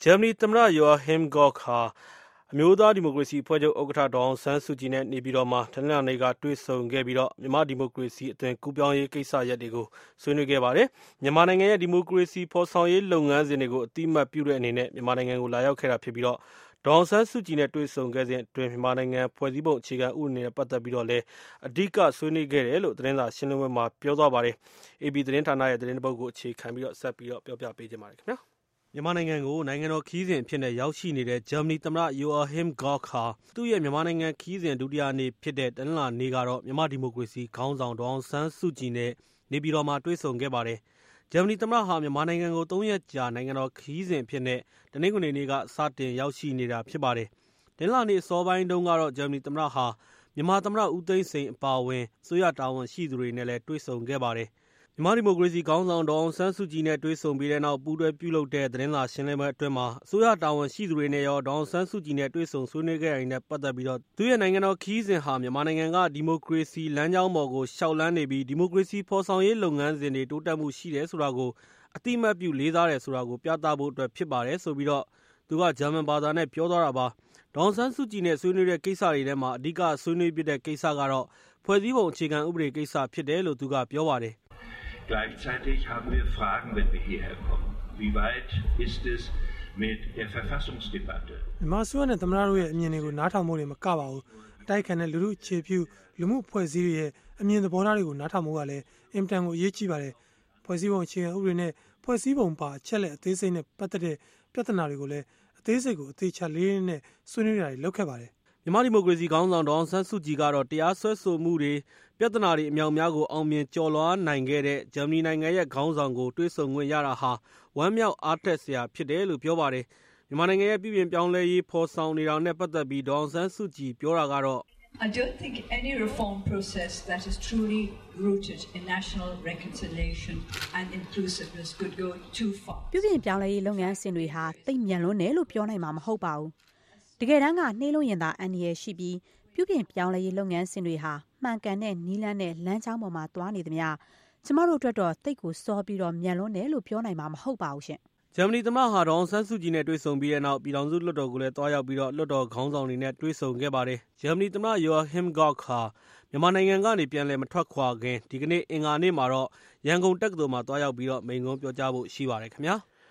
ဂျာမနီသမ္မတ Joachim Gauck ဟာအမျိုးသားဒီမိုကရေစီအဖွဲ့ချုပ်ဥက္ကဋ္ဌဒေါ်အောင်ဆန်းစုကြည်နဲ့နေပြည်တော်မှာတနင်္လာနေ့ကတွေ့ဆုံခဲ့ပြီးမြန်မာဒီမိုကရေစီအသွင်ကူးပြောင်းရေးကိစ္စရပ်တွေကိုဆွေးနွေးခဲ့ပါတယ်။မြန်မာနိုင်ငံရဲ့ဒီမိုကရေစီဖော်ဆောင်ရေးလုပ်ငန်းစဉ်တွေကိုအတိအမှတ်ပြုတဲ့အနေနဲ့မြန်မာနိုင်ငံကိုလာရောက်ခဲ့တာဖြစ်ပြီးဒေါ်အောင်ဆန်းစုကြည်နဲ့တွေ့ဆုံခဲ့စဉ်အတွင်းမြန်မာနိုင်ငံဖွဲ့စည်းပုံအခြေခံဥပဒေနဲ့ပတ်သက်ပြီးလည်းအဓိကဆွေးနွေးခဲ့တယ်လို့သတင်းစာရှင်းလင်းပွဲမှာပြောသွားပါတယ်။ AP သတင်းဌာနရဲ့သတင်းတပုဒ်ကိုအခြေခံပြီးဆက်ပြီးပြောပြပေးကြပါမယ်ခင်ဗျာ။မြန်မာနိုင်ငံကိုနိုင်ငံတော်ခရီးစဉ်အဖြစ်နဲ့ရောက်ရှိနေတဲ့ဂျာမနီသမ္မတ Joachim Gauck ဟာသူ့ရဲ့မြန်မာနိုင်ငံခရီးစဉ်ဒုတိယနေ့ဖြစ်တဲ့တနင်္လာနေ့ကတော့မြန်မာဒီမိုကရေစီခေါင်းဆောင်ဒေါ်အောင်ဆန်းစုကြည်နဲ့နေပြည်တော်မှာတွေ့ဆုံခဲ့ပါတယ်။ဂျာမနီသမ္မတဟာမြန်မာနိုင်ငံကို3 ရက်ကြာနိုင်ငံတော်ခရီးစဉ်အဖြစ်နဲ့တနင်္ဂနွေနေ့ကစတင်ရောက်ရှိနေတာဖြစ်ပါတယ်။တနင်္လာနေ့အစောပိုင်းတုန်းကတော့ဂျာမနီသမ္မတဟာမြန်မာသမ္မတဦးသိန်းစိန်အပါအဝင်အစိုးရတာဝန်ရှိသူတွေနဲ့လည်းတွေ့ဆုံခဲ့ပါတယ်။မြန်မာဒီမိုကရေစီခေါင်းဆောင်ဒေါ်အောင်ဆန်းစုကြည်နဲ့တွေ့ဆုံပြီးတဲ့နောက်ပူးတွဲပြုလုပ်တဲ့သတင်းစာရှင်းလင်းပွဲအတွင်းမှာအစိုးရတာဝန်ရှိသူတွေနဲ့ရောဒေါ်အောင်ဆန်းစုကြည်နဲ့တွေ့ဆုံဆွေးနွေးခဲ့တာနဲ့ပတ်သက်ပြီးသူ့ရဲ့နိုင်ငံတော်ခရီးစဉ်ဟာမြန်မာနိုင်ငံကဒီမိုကရေစီလမ်းကြောင်းပေါ်ကိုရှောက်လန်းနေပြီးဒီမိုကရေစီဖော်ဆောင်ရေးလုပ်ငန်းစဉ်တွေတိုးတက်မှုရှိတယ်ဆိုတာကိုအတိအမှတ်ပြုလေးစားတယ်ဆိုတာကိုပြသဖို့အတွက်ဖြစ်ပါတယ်ဆိုပြီးသူကဂျာမန်ဘာသာနဲ့ပြောသွားတာပါ။ဒေါ်အောင်ဆန်းစုကြည်နဲ့ဆွေးနွေးတဲ့ကိစ္စတွေထဲမှာအဓိကဆွေးနွေးဖြစ်တဲ့ကိစ္စကတော့ဖွဲ့စည်းပုံအခြေခံဥပဒေကိစ္စဖြစ်တယ်လို့သူကပြောပါတယ်။ Gleichzeitig haben wir Fragen, wenn wir hierher kommen. Wie weit ist es mit der Verfassungsdebatte? မြန်မာဆိုရနဲ့သမ္မတတို့ရဲ့အမြင်တွေကိုနားထောင်ဖို့တွေမကပါဘူး။အတိုက်ခံတဲ့လူမှုအခြေပြုလူမှုဖွဲ့စည်းတွေရဲ့အမြင်သဘောထားတွေကိုနားထောင်ဖို့ကလည်းအင်မတန်ကိုအရေးကြီးပါတယ်။ဖွဲ့စည်းပုံအခြေခံဥပဒေနဲ့ဖွဲ့စည်းပုံပါအချက်လက်အသေးစိတ်နဲ့ပတ်သက်တဲ့ပြဿနာတွေကိုလည်းအသေးစိတ်ကိုအသေးချလေးနဲ့ဆွေးနွေးတာတွေလုပ်ခဲ့ပါတယ်။မြန်မာဒီမိုကရေစီခေါင်းဆောင်ဒေါ်အောင်ဆန်းစုကြည်ကတော့တရားစွဲဆိုမှုတွေပြဿနာတွေအများများကိုအောင်မြင်ကျော်လွှားနိုင်ခဲ့တဲ့ဂျာမနီနိုင်ငံရဲ့ခေါင်းဆောင်ကိုတွေ့ဆုံခွင့်ရတာဟာဝမ်းမြောက်အားတက်စရာဖြစ်တယ်လို့ပြောပါတယ်။မြန်မာနိုင်ငံရဲ့ပြည်ပြင်ပြောင်းလဲရေးဖော်ဆောင်နေတာနဲ့ပတ်သက်ပြီးဒေါ်အောင်ဆန်းစုကြည်ပြောတာကတော့ I don't think any reform process that is truly rooted in national reconciliation and inclusiveness could go too far. ပြည်ပြင်ပြောင်းလဲရေးလုပ်ငန်းစဉ်တွေဟာတိတ်မြန်လွန်းတယ်လို့ပြောနိုင်မှာမဟုတ်ပါဘူး။တကယ်တမ်းကနှေးလို့ရင်သာအန္တရာယ်ရှိပြီးပြုပြင်ပြောင်းလဲရေးလုပ်ငန်းစဉ်တွေဟာမှန်ကန်တဲ့နီးလန်းတဲ့လမ်းကြောင်းပေါ်မှာသွားနေသမျှကျမတို့အတွက်တော့တိတ်ကိုစောပြီးမြန်လွန်းတယ်လို့ပြောနိုင်မှာမဟုတ်ပါဘူးရှင်။ဂျာမနီသမ္မတဟာဒေါ်အောင်ဆန်းစုကြည်နဲ့တွေ့ဆုံပြီးတဲ့နောက်ပြည်ထောင်စုလွှတ်တော်ကိုလည်းတွားရောက်ပြီးလွှတ်တော်ခေါင်းဆောင်တွေနဲ့တွေ့ဆုံခဲ့ပါတယ်။ဂျာမနီသမ္မတ Joachim Gauck ဟာမြန်မာနိုင်ငံကနေပြန်လည်မထွက်ခွာခင်ဒီကနေ့အင်္ဂါနေ့မှာတော့ရန်ကုန်တက္ကသိုလ်မှာတွားရောက်ပြီးမိန့်ခွန်းပြောကြားဖို့ရှိပါတယ်ခင်ဗျာ။